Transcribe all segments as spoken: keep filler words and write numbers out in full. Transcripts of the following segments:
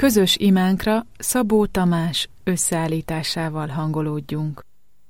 Közös imánkra Szabó Tamás összeállításával hangolódjunk.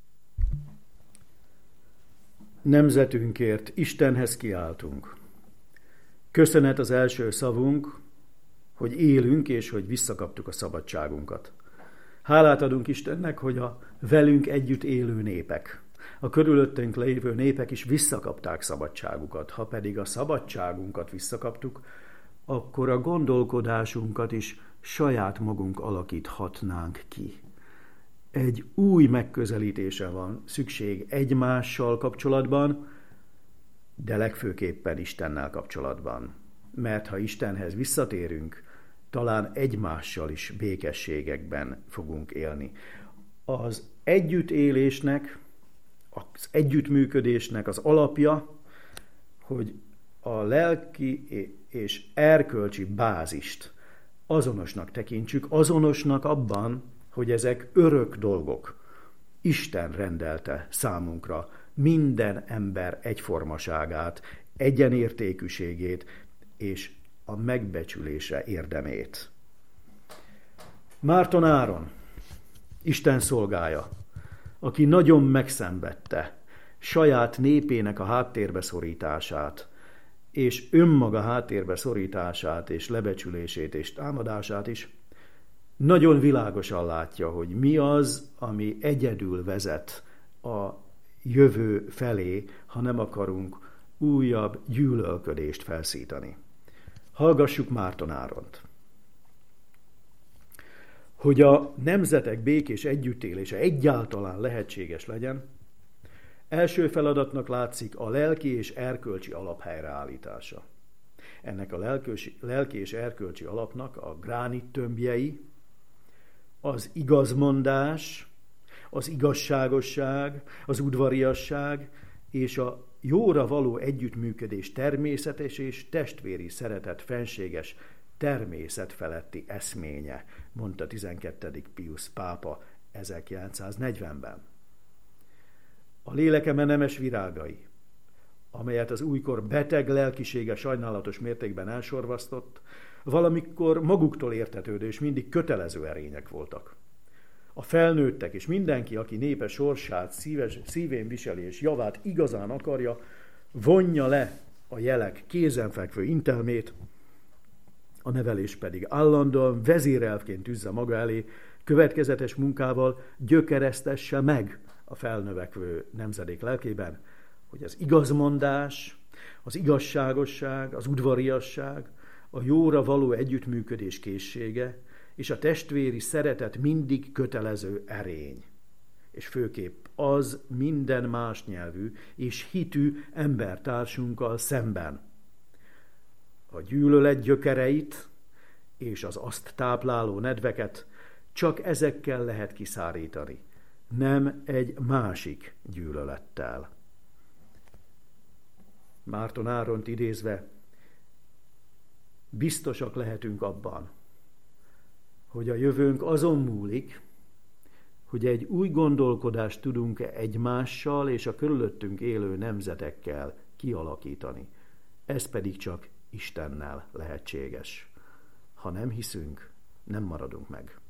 Nemzetünkért Istenhez kiáltunk. Köszönet az első szavunk, hogy élünk és hogy visszakaptuk a szabadságunkat. Hálát adunk Istennek, hogy a velünk együtt élő népek, a körülöttünk lévő népek is visszakapták szabadságukat. Ha pedig a szabadságunkat visszakaptuk, akkor a gondolkodásunkat is saját magunk alakíthatnánk ki. Egy új megközelítése van szükség egymással kapcsolatban, de legfőképpen Istennel kapcsolatban. Mert ha Istenhez visszatérünk, talán egymással is békességekben fogunk élni. Az együttélésnek, az együttműködésnek az alapja, hogy a lelki és erkölcsi bázist azonosnak tekintsük, azonosnak abban, hogy ezek örök dolgok. Isten rendelte számunkra minden ember egyformaságát, egyenértékűségét és a megbecsülése érdemét. Márton Áron, Isten szolgája, aki nagyon megszenvedte saját népének a háttérbe szorítását, és önmaga háttérbe szorítását, és lebecsülését, és támadását is, nagyon világosan látja, hogy mi az, ami egyedül vezet a jövő felé, ha nem akarunk újabb gyűlölködést felszítani. Hallgassuk Márton Áront. Hogy a nemzetek békés együttélése egyáltalán lehetséges legyen, első feladatnak látszik a lelki és erkölcsi alap helyreállítása. Ennek a lelkösi, lelki és erkölcsi alapnak a gránit tömbjei, az igazmondás, az igazságosság, az udvariasság és a jóra való együttműködés természetes és testvéri szeretet fenséges természet feletti eszménye, mondta tizenkettedik Piusz pápa ezerkilencszáznegyvenben. A lélekeme nemes virágai, amelyet az újkor beteg lelkisége sajnálatos mértékben elsorvasztott, valamikor maguktól értetődő és mindig kötelező erények voltak. A felnőttek és mindenki, aki népe sorsát szíves, szívén viseli és javát igazán akarja, vonja le a jelek kézenfekvő intelmét, a nevelés pedig állandóan vezérelvként tűzze maga elé, következetes munkával gyökeresztesse meg a felnövekvő nemzedék lelkében, hogy az igazmondás, az igazságosság, az udvariasság, a jóra való együttműködés készsége és a testvéri szeretet mindig kötelező erény, és főképp az minden más nyelvű és hitű embertársunkkal szemben. A gyűlölet gyökereit és az azt tápláló nedveket csak ezekkel lehet kiszárítani, nem egy másik gyűlölettel. Márton Áront idézve, biztosak lehetünk abban, hogy a jövőnk azon múlik, hogy egy új gondolkodást tudunk-e egymással és a körülöttünk élő nemzetekkel kialakítani. Ez pedig csak Istennel lehetséges. Ha nem hiszünk, nem maradunk meg.